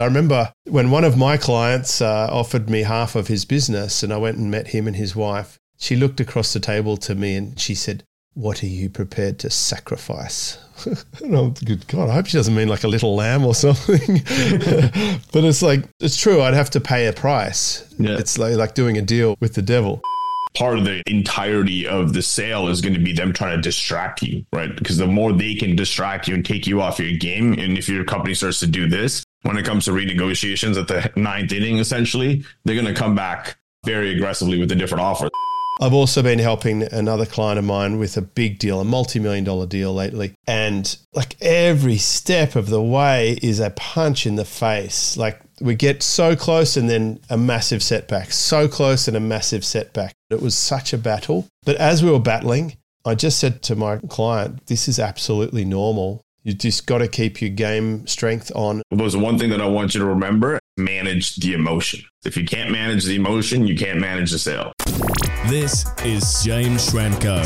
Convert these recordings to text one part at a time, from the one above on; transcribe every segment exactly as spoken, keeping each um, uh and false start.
I remember when one of my clients uh, offered me half of his business and I went and met him and his wife, she looked across the table to me and she said, "What are you prepared to sacrifice?" And I'm, good God, I hope she doesn't mean like a little lamb or something. But it's like, it's true. I'd have to pay a price. Yeah. It's like, like doing a deal with the devil. Part of the entirety of the sale is going to be them trying to distract you, right? Because the more they can distract you and take you off your game, and if your company starts to do this, when it comes to renegotiations at the ninth inning, essentially, they're going to come back very aggressively with a different offer. I've also been helping another client of mine with a big deal, a multi-million dollar deal lately. And like every step of the way is a punch in the face. Like we get so close and then a massive setback, so close and a massive setback. It was such a battle. But as we were battling, I just said to my client, this is absolutely normal. You just got to keep your game strength on. Well, there's one thing that I want you to remember, manage the emotion. If you can't manage the emotion, you can't manage the sale. This is James Schramko.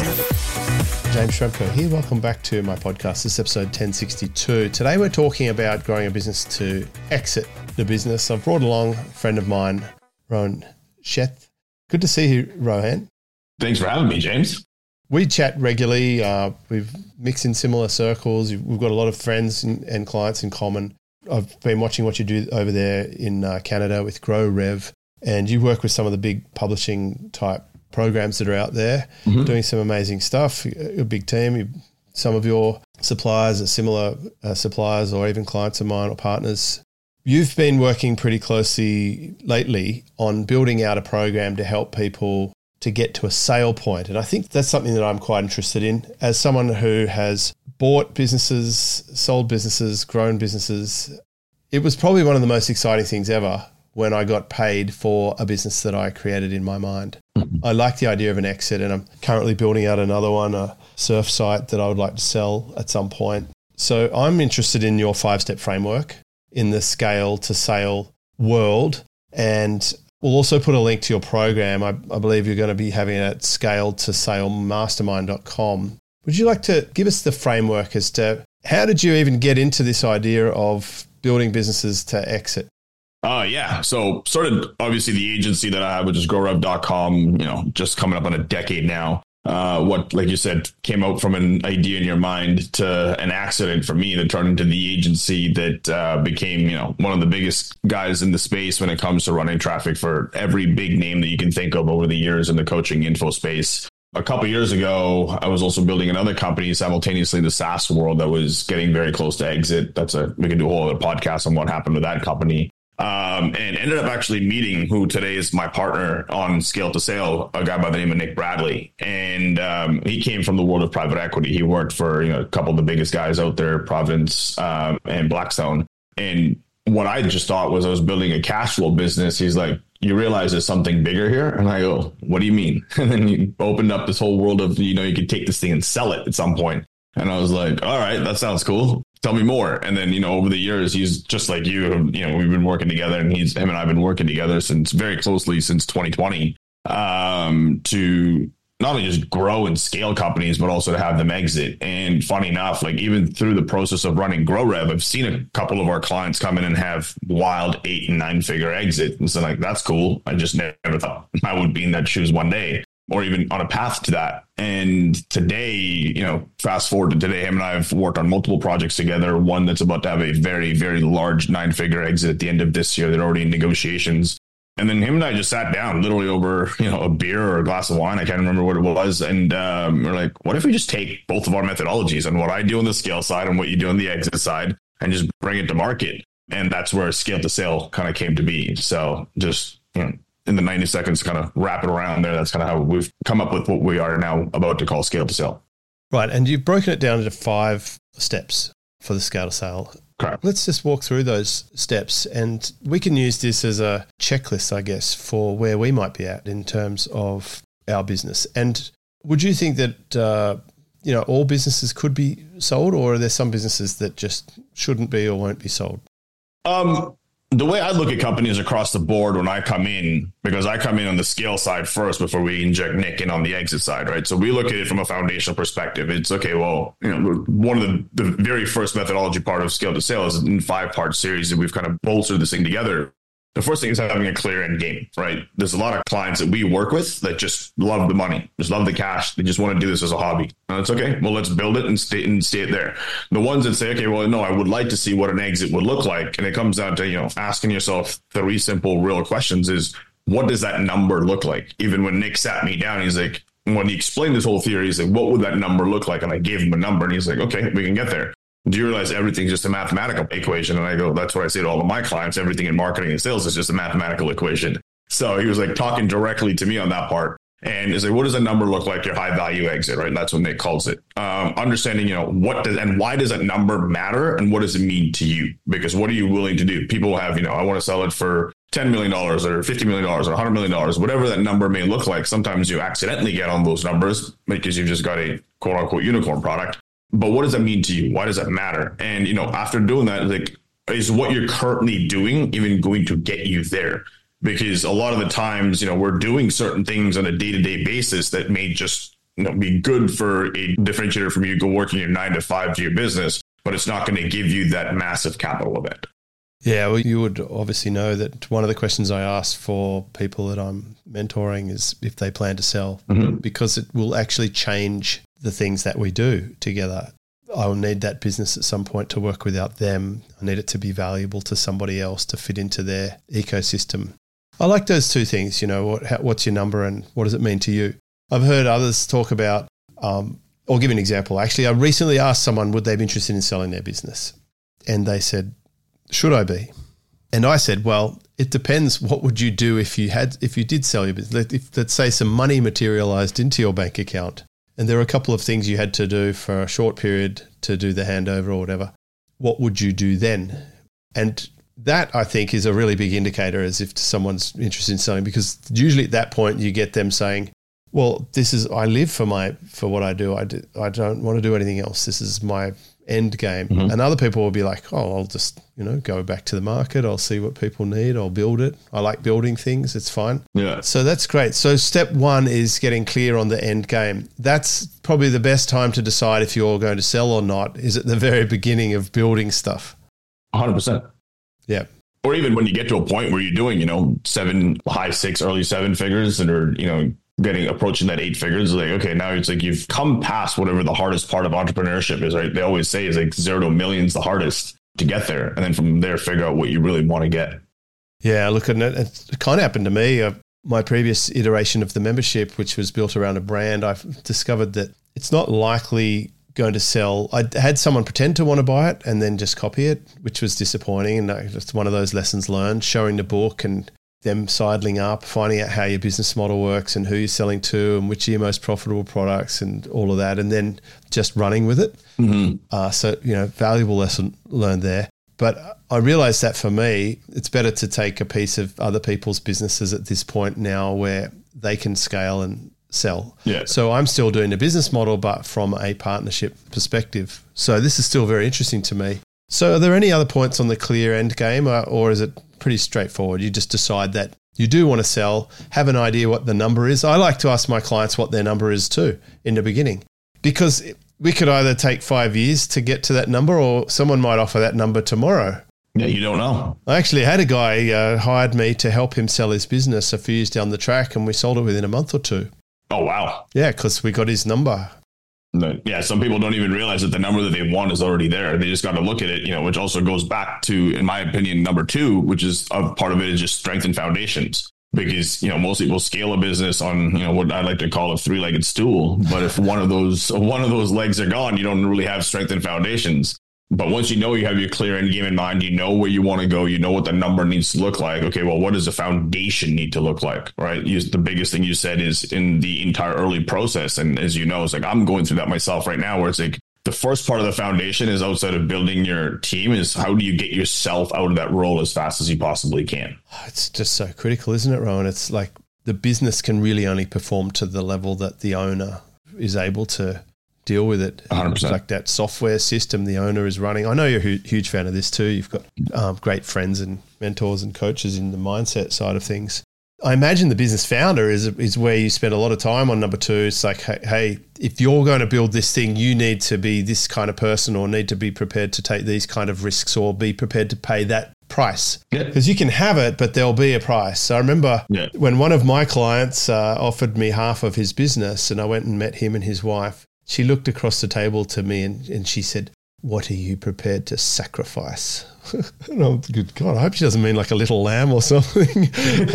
James Schramko here. Welcome back to my podcast. This is episode ten sixty-two. Today we're talking about growing a business to exit the business. I've brought along a friend of mine, Rohan Sheth. Good to see you, Rohan. Thanks for having me, James. We chat regularly. Uh, we've mixed in similar circles. We've got a lot of friends and clients in common. I've been watching what you do over there in uh, Canada with Grow Rev, and you work with some of the big publishing type programs that are out there, mm-hmm. doing some amazing stuff. You're a big team. You, some of your suppliers are similar uh, suppliers or even clients of mine or partners. You've been working pretty closely lately on building out a program to help people to get to a sale point. And I think that's something that I'm quite interested in. As someone who has bought businesses, sold businesses, grown businesses, it was probably one of the most exciting things ever when I got paid for a business that I created in my mind. I like the idea of an exit, and I'm currently building out another one, a surf site that I would like to sell at some point. So I'm interested in your five-step framework in the scale to sale world, and we'll also put a link to your program. I, I believe you're going to be having it at scale to sale mastermind dot com. Would you like to give us the framework as to how did you even get into this idea of building businesses to exit? Uh, yeah. So started obviously the agency that I have, which is grow rev dot com, you know, just coming up on a decade now. Uh, what, like you said, came out from an idea in your mind to an accident for me that turned into the agency that uh, became, you know, one of the biggest guys in the space when it comes to running traffic for every big name that you can think of over the years in the coaching info space. A couple of years ago, I was also building another company simultaneously in the SaaS world that was getting very close to exit. That's a, we could do a whole other podcast on what happened with that company. Um, and ended up actually meeting who today is my partner on Scale to Sale, a guy by the name of Nick Bradley. And um, he came from the world of private equity. He worked for, you know, a couple of the biggest guys out there, Providence um, and Blackstone. And what I just thought was I was building a cash flow business. He's like, you realize there's something bigger here? And I go, what do you mean? And then you opened up this whole world of, you know, you could take this thing and sell it at some point. And I was like, all right, that sounds cool. Tell me more. And then, you know, over the years, he's just like you, you know, we've been working together, and he's, him and I have been working together since very closely since twenty twenty um, to not only just grow and scale companies, but also to have them exit. And funny enough, like even through the process of running Grow Rev, I've seen a couple of our clients come in and have wild eight and nine figure exit. And so like, that's cool. I just never thought I would be in that shoes one day, or even on a path to that. And today, you know, fast forward to today, him and I have worked on multiple projects together. One that's about to have a very, very large nine figure exit at the end of this year. They're already in negotiations. And then him and I just sat down literally over, you know, a beer or a glass of wine. I can't remember what it was. And um, we're like, what if we just take both of our methodologies and what I do on the scale side and what you do on the exit side and just bring it to market? And that's where Scale to Sale kind of came to be. So just, you know, in the ninety seconds, kind of wrap it around there. That's kind of how we've come up with what we are now about to call Scale to Sale. Right. And you've broken it down into five steps for the Scale to Sale. Correct. Let's just walk through those steps, and we can use this as a checklist, I guess, for where we might be at in terms of our business. And would you think that, uh, you know, all businesses could be sold, or are there some businesses that just shouldn't be or won't be sold? Um, The way I look at companies across the board when I come in, because I come in on the scale side first before we inject Nick in on the exit side, right? So we look at it from a foundational perspective. It's okay, well, you know, one of the, the very first methodology part of Scale to Sale is in five part series, and we've kind of bolstered this thing together. The first thing is having a clear end game, right? There's a lot of clients that we work with that just love the money, just love the cash. They just want to do this as a hobby. And it's okay. Well, let's build it and stay and stay it there. The ones that say, okay, well, no, I would like to see what an exit would look like. And it comes down to, you know, asking yourself three simple, real questions is, what does that number look like? Even when Nick sat me down, he's like, when he explained this whole theory, he's like, what would that number look like? And I gave him a number and he's like, okay, we can get there. Do you realize everything's just a mathematical equation? And I go, that's what I say to all of my clients. Everything in marketing and sales is just a mathematical equation. So he was like talking directly to me on that part. And he's like, what does a number look like, your high value exit, right? And that's what Nick calls it. Um, understanding, you know, what does, and why does that number matter? And what does it mean to you? Because what are you willing to do? People have, you know, I want to sell it for ten million dollars or fifty million dollars or one hundred million dollars, whatever that number may look like. Sometimes you accidentally get on those numbers because you've just got a quote unquote unicorn product. But what does that mean to you? Why does that matter? And, you know, after doing that, like, is what you're currently doing even going to get you there? Because a lot of the times, you know, we're doing certain things on a day-to-day basis that may just, you know, be good for a differentiator from you go working your nine to five to your business, but it's not going to give you that massive capital event. Yeah, well, you would obviously know that one of the questions I ask for people that I'm mentoring is if they plan to sell, mm-hmm. because it will actually change the things that we do together. I'll need that business at some point to work without them. I need it to be valuable to somebody else to fit into their ecosystem. I like those two things, you know, what, how, what's your number and what does it mean to you? I've heard others talk about, um, I'll give you an example. Actually, I recently asked someone, would they be interested in selling their business? And they said, should I be? And I said, well, it depends. What would you do if you had, if you did sell your business? If, let's say some money materialized into your bank account and there were a couple of things you had to do for a short period to do the handover or whatever. What would you do then? And that, I think, is a really big indicator as if someone's interested in selling, because usually at that point you get them saying, well, this is, I live for my, for what I do. I, do, I don't want to do anything else. This is my end game. Mm-hmm. And other people will be like, oh, I'll just, you know, go back to the market. I'll see what people need. I'll build it. I like building things. It's fine. Yeah. So that's great. So step one is getting clear on the end game. That's probably the best time to decide if you're going to sell or not, is at the very beginning of building stuff. one hundred percent. Yeah. Or even when you get to a point where you're doing, you know, seven, high six, early seven figures and are, you know, getting approaching that eight figures, like, okay, now it's like you've come past whatever the hardest part of entrepreneurship is, right? They always say is like zero to a million's the hardest to get there. And then from there, figure out what you really want to get. Yeah, look, and it, it kind of happened to me. Uh, my previous iteration of the membership, which was built around a brand, I've discovered that it's not likely going to sell. I had someone pretend to want to buy it and then just copy it, which was disappointing. And it's one of those lessons learned, showing the book and them sidling up, finding out how your business model works and who you're selling to and which are your most profitable products and all of that, and then just running with it. Mm-hmm. Uh, so, you know, valuable lesson learned there. But I realized that for me, it's better to take a piece of other people's businesses at this point now where they can scale and sell. Yeah. So I'm still doing the business model, but from a partnership perspective. So this is still very interesting to me. So are there any other points on the clear end game, or, or is it pretty straightforward? You just decide that you do want to sell, have an idea what the number is. I like to ask my clients what their number is too in the beginning, because we could either take five years to get to that number or someone might offer that number tomorrow. Yeah, you don't know. I actually had a guy uh, hired me to help him sell his business a few years down the track, and we sold it within a month or two. Oh, wow. Yeah, because we got his number. No, yeah, some people don't even realize that the number that they want is already there. They just got to look at it, you know, which also goes back to, in my opinion, number two, which is a part of it is just strengthen foundations. Because, you know, most people scale a business on, you know, what I like to call a three-legged stool. But if one of those one of those legs are gone, you don't really have strengthened foundations. But once you know you have your clear end game in mind, you know where you want to go, you know what the number needs to look like. Okay, well, what does the foundation need to look like, right? You, the biggest thing you said is in the entire early process. And as you know, it's like I'm going through that myself right now, where it's like the first part of the foundation is outside of building your team is how do you get yourself out of that role as fast as you possibly can? It's just so critical, isn't it, Rowan? It's like the business can really only perform to the level that the owner is able to deal with it. one hundred percent. Like that software system the owner is running. I know you're a huge fan of this too. You've got um, great friends and mentors and coaches in the mindset side of things. I imagine the business founder is is where you spend a lot of time on number two. It's like, hey, hey, if you're going to build this thing, you need to be this kind of person or need to be prepared to take these kind of risks or be prepared to pay that price. Because yeah. you can have it, but there'll be a price. So I remember yeah. when one of my clients uh, offered me half of his business and I went and met him and his wife, she looked across the table to me and, and she said, "What are you prepared to sacrifice?" And I'm, good God, I hope she doesn't mean like a little lamb or something.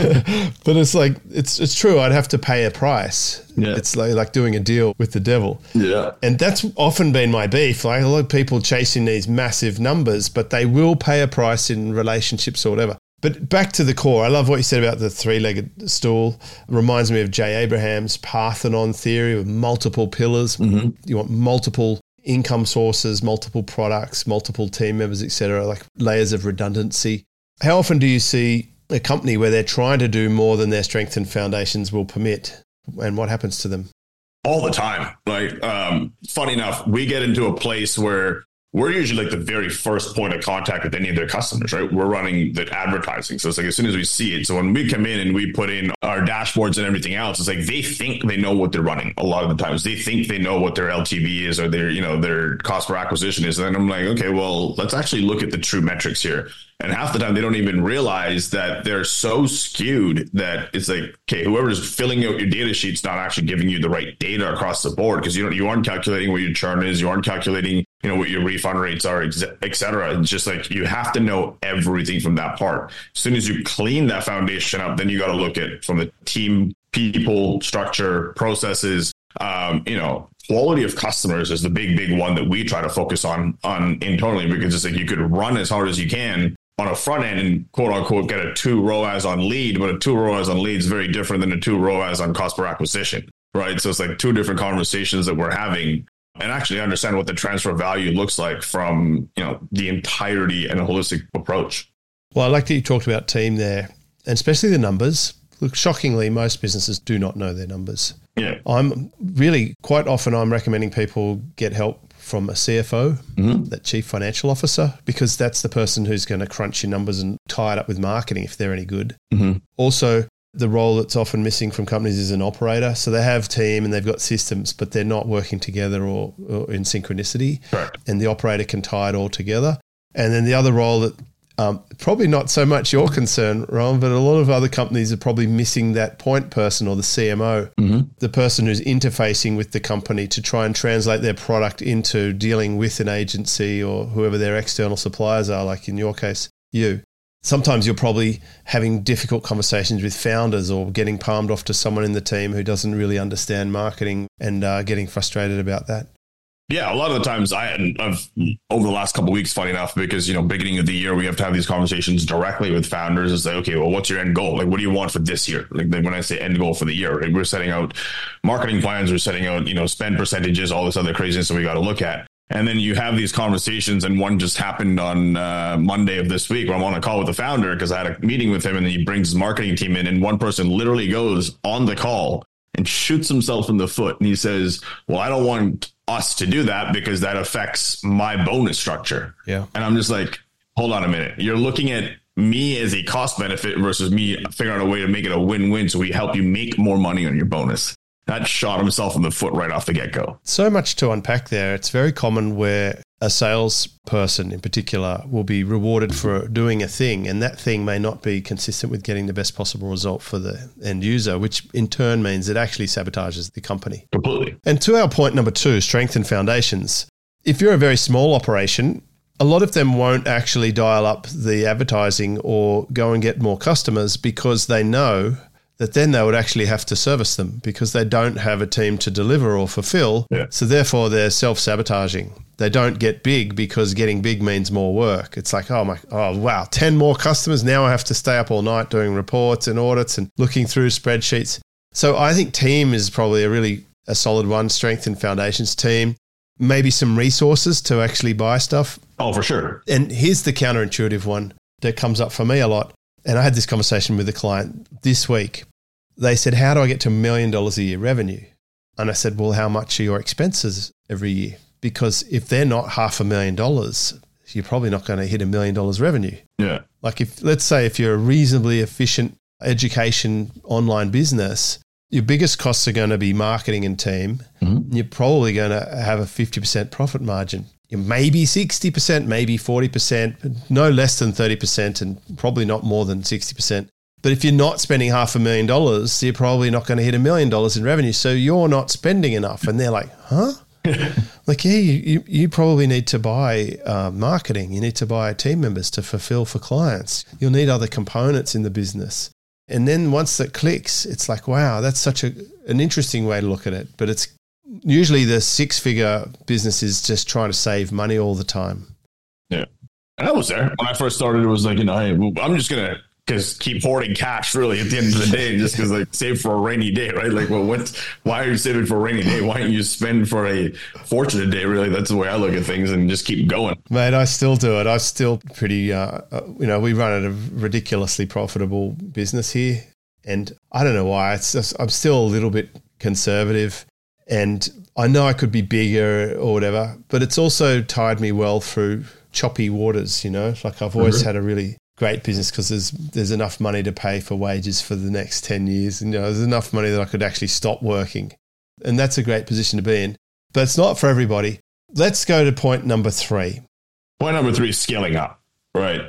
But it's like, it's it's true. I'd have to pay a price. Yeah. It's like, like doing a deal with the devil. Yeah. And that's often been my beef. Like a lot of people chasing these massive numbers, but they will pay a price in relationships or whatever. But back to the core, I love what you said about the three-legged stool. It reminds me of Jay Abraham's Parthenon theory of multiple pillars. Mm-hmm. You want multiple income sources, multiple products, multiple team members, et cetera, like layers of redundancy. How often do you see a company where they're trying to do more than their strength and foundations will permit? And what happens to them? All the time. Like, um, funny enough, we get into a place where we're usually like the very first point of contact with any of their customers, right? We're running the advertising. So it's like as soon as we see it. So when we come in and we put in our dashboards and everything else, it's like they think they know what they're running a lot of the times. They think they know what their L T V is or their, you know, their cost per acquisition is. And then I'm like, okay, well, let's actually look at the true metrics here. And half the time they don't even realize that they're so skewed that it's like, okay, whoever's filling out your data sheet's not actually giving you the right data across the board because you don't, you aren't calculating what your churn is, you aren't calculating, you know, what your refund rates are, et cetera. It's just like you have to know everything from that part. As soon as you clean that foundation up, then you got to look at from the team, people, structure, processes, um, you know, quality of customers is the big, big one that we try to focus on on internally because it's like you could run as hard as you can on a front end and quote unquote get a two R O A S on lead, but a two R O A S on lead is very different than a two R O A S on cost per acquisition, right? So it's like two different conversations that we're having and actually understand what the transfer value looks like from, you know, the entirety and a holistic approach. Well, I like that you talked about team there and especially the numbers. Look, shockingly, most businesses do not know their numbers. Yeah. I'm really quite often I'm recommending people get help from a C F O, mm-hmm. that chief financial officer, because that's the person who's going to crunch your numbers and tie it up with marketing if they're any good. Mm-hmm. Also, the role that's often missing from companies is an operator. So they have team and they've got systems, but they're not working together or, or in synchronicity. Correct. And the operator can tie it all together. And then the other role that Um, probably not so much your concern, Ron, but a lot of other companies are probably missing that point person or the C M O, mm-hmm. the person who's interfacing with the company to try and translate their product into dealing with an agency or whoever their external suppliers are, like in your case, you. Sometimes you're probably having difficult conversations with founders or getting palmed off to someone in the team who doesn't really understand marketing and uh, getting frustrated about that. Yeah, a lot of the times I, I've over the last couple of weeks, funny enough, because, you know, beginning of the year, we have to have these conversations directly with founders and say, okay, well, what's your end goal? Like, what do you want for this year? Like when I say end goal for the year, right? We're setting out marketing plans, we're setting out, you know, spend percentages, all this other craziness that we got to look at. And then you have these conversations, and one just happened on uh, Monday of this week where I'm on a call with the founder because I had a meeting with him, and then he brings his marketing team in, and one person literally goes on the call and shoots himself in the foot. And he says, well, I don't want us to do that because that affects my bonus structure. Yeah. And I'm just like, hold on a minute. You're looking at me as a cost benefit versus me figuring out a way to make it a win-win so we help you make more money on your bonus. That shot himself in the foot right off the get-go. So much to unpack there. It's very common where a salesperson in particular will be rewarded for doing a thing, and that thing may not be consistent with getting the best possible result for the end user, which in turn means it actually sabotages the company. Completely. And to our point number two, strength and foundations. If you're a very small operation, a lot of them won't actually dial up the advertising or go and get more customers because they know that then they would actually have to service them because they don't have a team to deliver or fulfill. Yeah. So therefore they're self-sabotaging. They don't get big because getting big means more work. It's like, oh my, oh wow, ten more customers. Now I have to stay up all night doing reports and audits and looking through spreadsheets. So I think team is probably a really a solid one, strength and foundations team, maybe some resources to actually buy stuff. Oh, for sure. And here's the counterintuitive one that comes up for me a lot. And I had this conversation with a client this week. They said, how do I get to a million dollars a year revenue? And I said, well, how much are your expenses every year? Because if they're not half a million dollars, you're probably not going to hit a million dollars revenue. Yeah. Like if, let's say if you're a reasonably efficient education online business, your biggest costs are going to be marketing and team. Mm-hmm. You're probably going to have a fifty percent profit margin. Maybe sixty percent, maybe forty percent, no less than thirty percent and probably not more than sixty percent. But if you're not spending half a million dollars, you're probably not going to hit a million dollars in revenue. So you're not spending enough. And they're like, huh? Like, yeah, you, you, you probably need to buy uh, marketing. You need to buy team members to fulfill for clients. You'll need other components in the business. And then once that clicks, it's like, wow, that's such a an interesting way to look at it. But it's usually the six-figure business is just trying to save money all the time. Yeah. And I was there. When I first started, it was like, you know, hey, well, I'm just going to just keep hoarding cash really at the end of the day, just because like save for a rainy day, right? Like, well, what, why are you saving for a rainy day? Why don't you spend for a fortunate day? Really, that's the way I look at things, and just keep going. Mate, I still do it. I'm still pretty, uh, uh, you know, we run a ridiculously profitable business here. And I don't know why. It's just, I'm still a little bit conservative, and I know I could be bigger or whatever, but it's also tied me well through choppy waters, you know, like I've always mm-hmm. had a really great business because there's there's enough money to pay for wages for the next ten years. And, you know, there's enough money that I could actually stop working. And that's a great position to be in. But it's not for everybody. Let's go to point number three. Point number three is scaling up, right?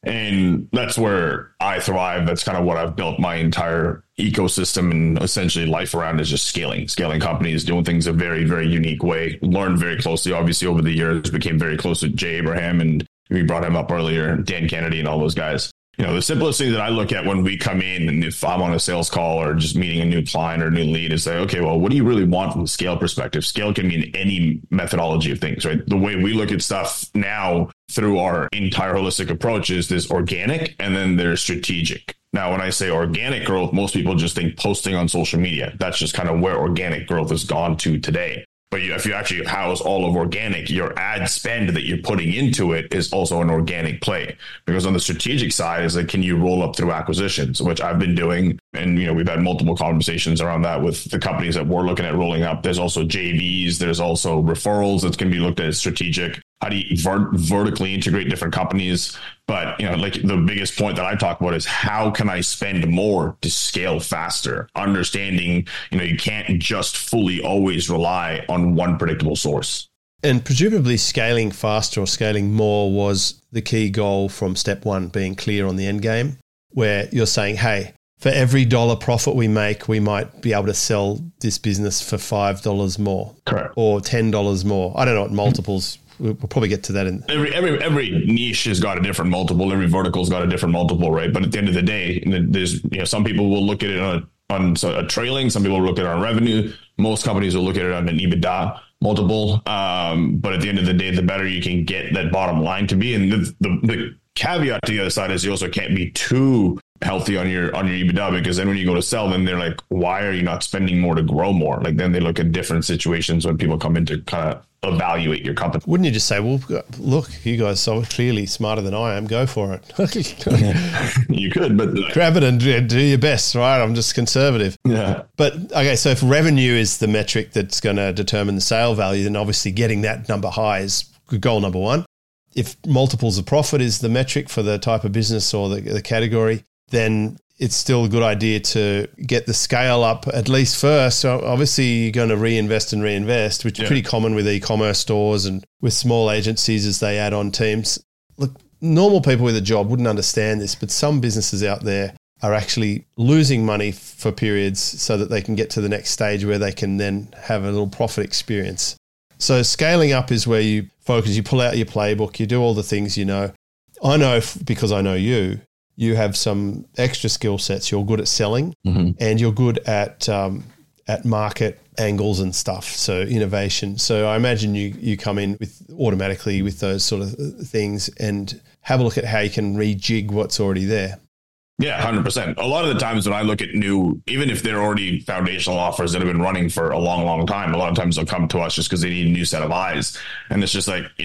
And that's where I thrive. That's kind of what I've built my entire ecosystem and essentially life around, is just scaling, scaling companies, doing things a very, very unique way. Learned very closely, obviously, over the years, became very close with Jay Abraham, and we brought him up earlier, Dan Kennedy and all those guys. You know, the simplest thing that I look at when we come in, and if I'm on a sales call or just meeting a new client or a new lead, is say, okay, well, what do you really want from the scale perspective? Scale can mean any methodology of things, right? The way we look at stuff now through our entire holistic approach is this organic, and then there's strategic. Now, when I say organic growth, most people just think posting on social media. That's just kind of where organic growth has gone to today. But if you actually house all of organic, your ad spend that you're putting into it is also an organic play. Because on the strategic side is like, can you roll up through acquisitions, which I've been doing. And, you know, we've had multiple conversations around that with the companies that we're looking at rolling up. There's also J Vs. There's also referrals that can be looked at as strategic. How do you ver- vertically integrate different companies? But, you know, like the biggest point that I talk about is how can I spend more to scale faster? Understanding, you know, you can't just fully always rely on one predictable source. And presumably scaling faster or scaling more was the key goal from step one, being clear on the end game, where you're saying, hey, for every dollar profit we make, we might be able to sell this business for five dollars more. Correct. Or ten dollars more. I don't know what multiples. We'll probably get to that. In every every every niche has got a different multiple. Every vertical's got a different multiple, right? But at the end of the day, there's, you know, some people will look at it on a, on a trailing. Some people will look at it on revenue. Most companies will look at it on an EBITDA multiple. Um, but at the end of the day, the better you can get that bottom line to be. And the, the, the caveat to the other side is you also can't be too healthy on your on your EBITDA, because then when you go to sell, then they're like, why are you not spending more to grow more? Like, then they look at different situations when people come in to kind of evaluate your company. Wouldn't you just say, well, look, you guys are so clearly smarter than I am, go for it. You could, but grab it and do your best, right? I'm just conservative. Yeah. But okay, so if revenue is the metric that's going to determine the sale value, then obviously getting that number high is goal number one. If multiples of profit is the metric for the type of business or the, the category, then it's still a good idea to get the scale up at least first. So obviously you're going to reinvest and reinvest, which is yeah. pretty common with e-commerce stores and with small agencies as they add on teams. Look, normal people with a job wouldn't understand this, but some businesses out there are actually losing money for periods so that they can get to the next stage where they can then have a little profit experience. So scaling up is where you focus, you pull out your playbook, you do all the things you know. I know because I know you, you have some extra skill sets. You're good at selling mm-hmm. and you're good at um, at market angles and stuff, so innovation. So I imagine you you come in with automatically with those sort of things and have a look at how you can rejig what's already there. Yeah, one hundred percent. A lot of the times when I look at new, even if they're already foundational offers that have been running for a long, long time, a lot of times they'll come to us just because they need a new set of eyes. And it's just like, you know,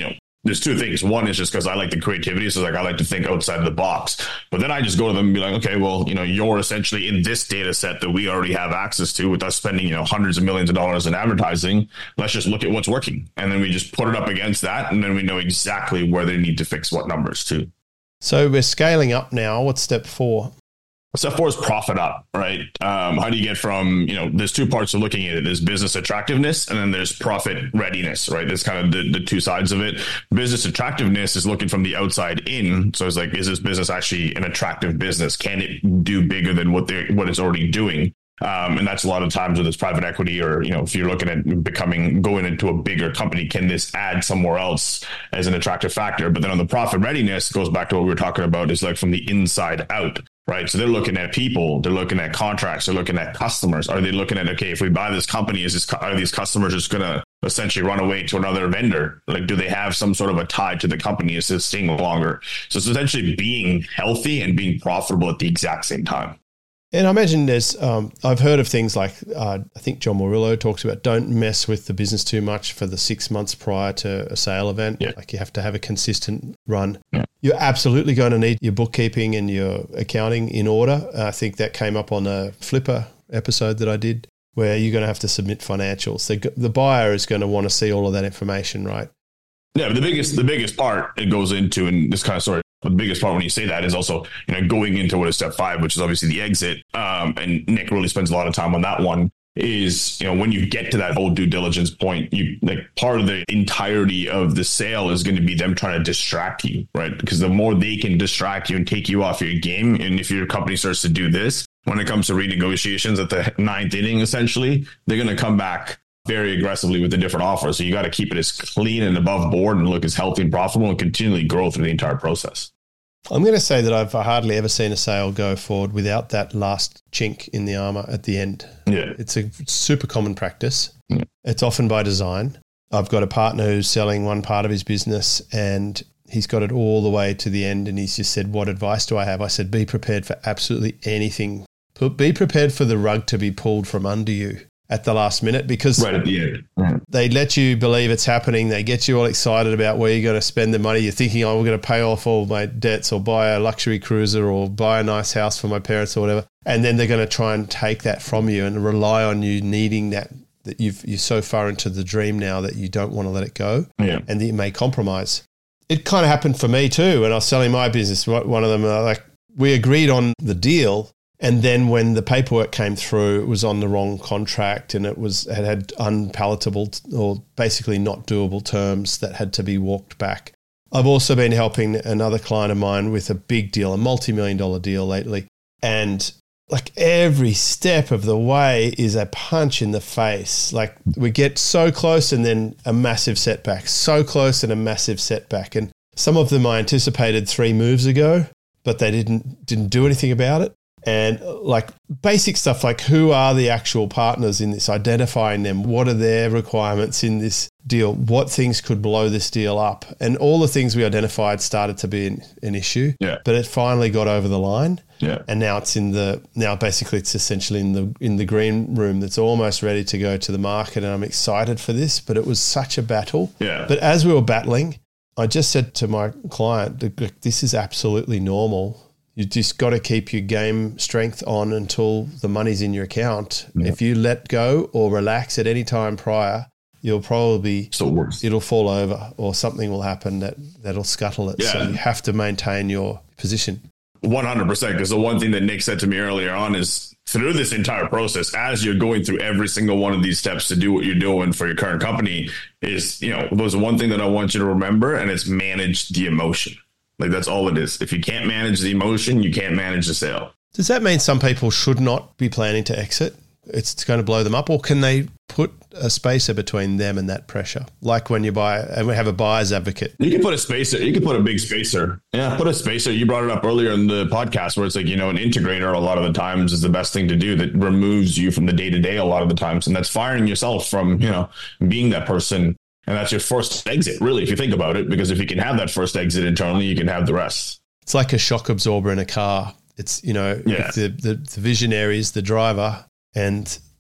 there's two things. One is just because I like the creativity. So like, I like to think outside of the box, but then I just go to them and be like, okay, well, you know, you're essentially in this data set that we already have access to with us spending, you know, hundreds of millions of dollars in advertising. Let's just look at what's working. And then we just put it up against that. And then we know exactly where they need to fix what numbers too. So we're scaling up now. What's step four? Step four is profit up, right? Um, how do you get from, you know, there's two parts of looking at it. There's business attractiveness and then there's profit readiness, right? That's kind of the, the two sides of it. Business attractiveness is looking from the outside in. So it's like, is this business actually an attractive business? Can it do bigger than what they what it's already doing? Um, and that's a lot of times with this private equity, or, you know, if you're looking at becoming, going into a bigger company, can this add somewhere else as an attractive factor? But then on the profit readiness, it goes back to what we were talking about, is like from the inside out. Right. So they're looking at people, they're looking at contracts, they're looking at customers. Are they looking at, okay, if we buy this company, is this, are these customers just going to essentially run away to another vendor? Like, do they have some sort of a tie to the company? Is it staying longer? So it's essentially being healthy and being profitable at the exact same time. And I imagine there's, um, I've heard of things like, uh, I think John Murillo talks about, don't mess with the business too much for the six months prior to a sale event. Yeah. Like, you have to have a consistent run. Yeah. You're absolutely going to need your bookkeeping and your accounting in order. I think that came up on a Flipper episode that I did, where you're going to have to submit financials. The, the buyer is going to want to see all of that information, right? Yeah, but the biggest, the biggest part it goes into, and this kind of story, the biggest part when you say that is also, you know, going into what is step five, which is obviously the exit. Um, and Nick really spends a lot of time on that one. Is, you know, when you get to that whole due diligence point, you like part of the entirety of the sale is going to be them trying to distract you, right? Because the more they can distract you and take you off your game, and if your company starts to do this, when it comes to renegotiations at the ninth inning, essentially, they're going to come back very aggressively with a different offer. So you got to keep it as clean and above board and look as healthy and profitable and continually grow through the entire process. I'm going to say that I've hardly ever seen a sale go forward without that last chink in the armor at the end. Yeah. It's a super common practice. Yeah. It's often by design. I've got a partner who's selling one part of his business and he's got it all the way to the end, and he's just said, what advice do I have? I said, be prepared for absolutely anything. Be prepared for the rug to be pulled from under you at the last minute, because right at the end, right. They let you believe it's happening. They get you all excited about where you're going to spend the money. You're thinking, oh, we're going to pay off all my debts or buy a luxury cruiser or buy a nice house for my parents or whatever. And then they're going to try and take that from you and rely on you needing that, that you've, you're so far into the dream now that you don't want to let it go, yeah. and that you may compromise. It kind of happened for me too when I was selling my business. One of them, uh, like, we agreed on the deal. And then when the paperwork came through, it was on the wrong contract, and it was it had unpalatable or basically not doable terms that had to be walked back. I've also been helping another client of mine with a big deal, a multi-million dollar deal lately. And like every step of the way is a punch in the face. Like, we get so close and then a massive setback, so close and a massive setback. And some of them I anticipated three moves ago, but they didn't didn't do anything about it. And like basic stuff like, who are the actual partners in this, identifying them, what are their requirements in this deal, what things could blow this deal up. And all the things we identified started to be an, an issue, yeah. but it finally got over the line. Yeah. And now it's in the, now basically it's essentially in the, in the green room that's almost ready to go to the market. And I'm excited for this, but it was such a battle. Yeah. But as we were battling, I just said to my client, this is absolutely normal. You just got to keep your game strength on until the money's in your account. Yeah. If you let go or relax at any time prior, you'll probably, so worse. It'll fall over or something will happen that, that'll scuttle it. Yeah. So you have to maintain your position. one hundred percent. Because the one thing that Nick said to me earlier on is, through this entire process, as you're going through every single one of these steps to do what you're doing for your current company, is, you know, there's one thing that I want you to remember, and it's manage the emotion. Like, that's all it is. If you can't manage the emotion, you can't manage the sale. Does that mean some people should not be planning to exit? It's going to blow them up, or can they put a spacer between them and that pressure? Like when you buy, and we have a buyer's advocate. You can put a spacer. You can put a big spacer. Yeah, put a spacer. You brought it up earlier in the podcast where it's like, you know, an integrator a lot of the times is the best thing to do, that removes you from the day to day a lot of the times. And that's firing yourself from, you know, being that person. And that's your first exit, really, if you think about it, because if you can have that first exit internally, you can have the rest. It's like a shock absorber in a car. It's, you know, yeah. the, the, the visionary is the driver, and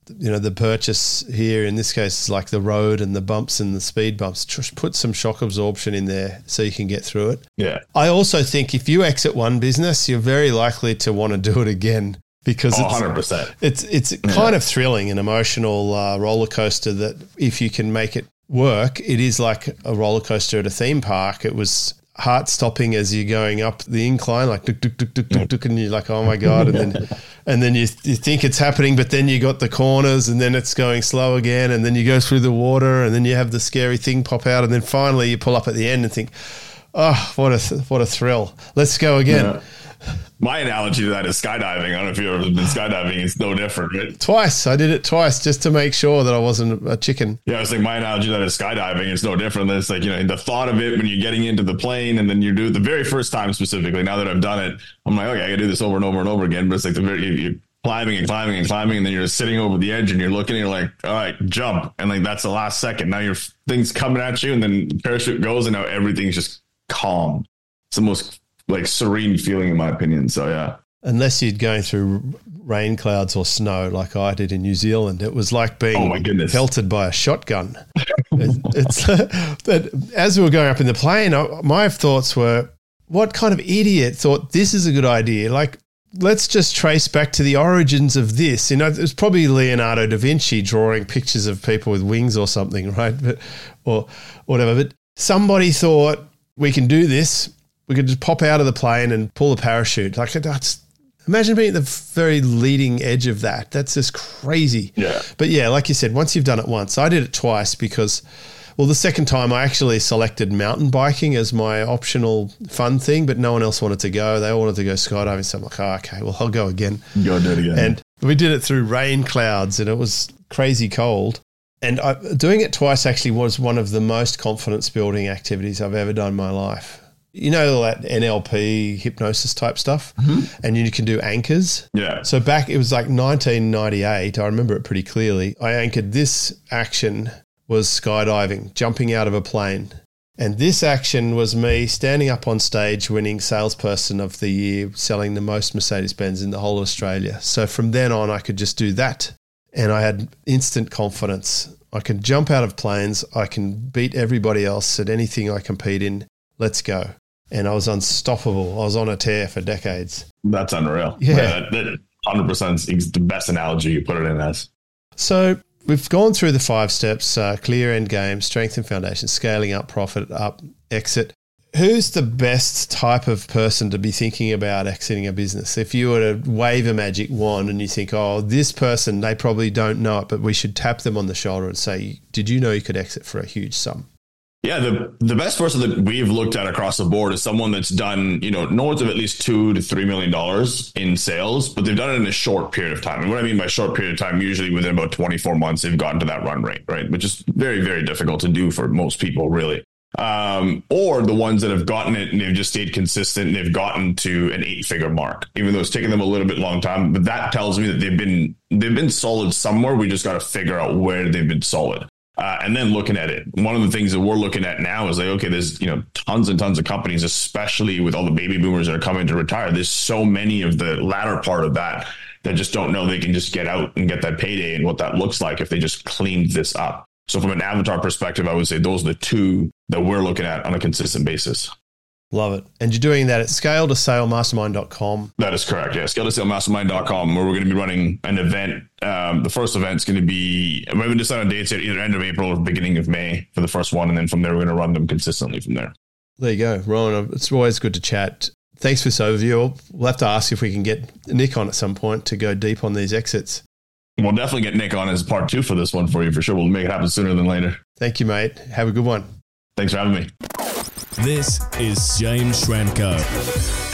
you know, the purchase here in this case is like the road and the bumps and the speed bumps. Just put some shock absorption in there so you can get through it. Yeah. I also think if you exit one business, you're very likely to want to do it again because oh, it's, one hundred percent. it's, it's yeah. kind of thrilling and emotional uh, roller coaster that if you can make it work, it is like a roller coaster at a theme park. It was heart stopping as you're going up the incline, like duk, duk, duk, duk, duk, duk, and you're like, oh my God. And then, and then you, you think it's happening, but then you got the corners and then it's going slow again. And then you go through the water and then you have the scary thing pop out. And then finally you pull up at the end and think, oh, what a, what a thrill. Let's go again. Yeah. My analogy to that is skydiving. I don't know if you've ever been skydiving. It's no different, right? Twice. I did it twice just to make sure that I wasn't a chicken. Yeah, I was like, my analogy to that is skydiving. It's no different. It's like, you know, the thought of it when you're getting into the plane and then you do it the very first time specifically. Now that I've done it, I'm like, okay, I got to do this over and over and over again. But it's like the very, you're climbing and climbing and climbing, and then you're just sitting over the edge and you're looking and you're like, all right, jump. And like, that's the last second. Now your thing's coming at you and then the parachute goes and now everything's just calm. It's the most like serene feeling in my opinion. So yeah. Unless you're going through rain clouds or snow like I did in New Zealand, it was like being oh my goodness. pelted by a shotgun. it, it's but as we were going up in the plane, I, my thoughts were, what kind of idiot thought this is a good idea? Like, let's just trace back to the origins of this. You know, it was probably Leonardo da Vinci drawing pictures of people with wings or something, right? But or whatever. But somebody thought we can do this. We could just pop out of the plane and pull the parachute. Like that's. Imagine being at the very leading edge of that. That's just crazy. Yeah. But yeah, like you said, once you've done it once, I did it twice because, well, the second time I actually selected mountain biking as my optional fun thing, but no one else wanted to go. They all wanted to go skydiving. So I'm like, oh, okay, well, I'll go again. Go do it again. And we did it through rain clouds and it was crazy cold. And I, doing it twice actually was one of the most confidence building activities I've ever done in my life. You know, that N L P hypnosis type stuff, mm-hmm. and you can do anchors. Yeah. So back, it was like nineteen ninety-eight. I remember it pretty clearly. I anchored this action was skydiving, jumping out of a plane. And this action was me standing up on stage, winning salesperson of the year, selling the most Mercedes-Benz in the whole of Australia. So from then on, I could just do that. And I had instant confidence. I can jump out of planes. I can beat everybody else at anything I compete in. Let's go. And I was unstoppable. I was on a tear for decades. That's unreal. Yeah. yeah that, that one hundred percent is the best analogy you put it in as. So we've gone through the five steps, uh, clear end game, strength and foundation, scaling up, profit up, exit. Who's the best type of person to be thinking about exiting a business? If you were to wave a magic wand and you think, oh, this person, they probably don't know it, but we should tap them on the shoulder and say, did you know you could exit for a huge sum? Yeah, the the best person that we've looked at across the board is someone that's done, you know, north of at least two to three million dollars in sales, but they've done it in a short period of time. And what I mean by short period of time, usually within about twenty-four months, they've gotten to that run rate, right? Which is very, very difficult to do for most people, really. Um, or the ones that have gotten it and they've just stayed consistent and they've gotten to an eight-figure mark, even though it's taken them a little bit long time. But that tells me that they've been they've been solid somewhere. We just got to figure out where they've been solid. Uh, and then looking at it, one of the things that we're looking at now is like, okay, there's, you know, tons and tons of companies, especially with all the baby boomers that are coming to retire. There's so many of the latter part of that that just don't know they can just get out and get that payday and what that looks like if they just cleaned this up. So from an avatar perspective, I would say those are the two that we're looking at on a consistent basis. Love it. And you're doing that at scale to sale mastermind dot com. That is correct. Yeah. scale to sale mastermind dot com, where we're going to be running an event. Um, the first event is going to be, we haven't decided on dates yet, either end of April or beginning of May for the first one. And then from there, we're going to run them consistently from there. There you go. Rowan, it's always good to chat. Thanks for this overview. We'll have to ask if we can get Nick on at some point to go deep on these exits. We'll definitely get Nick on as part two for this one for you, for sure. We'll make it happen sooner than later. Thank you, mate. Have a good one. Thanks for having me. This is James Schramko.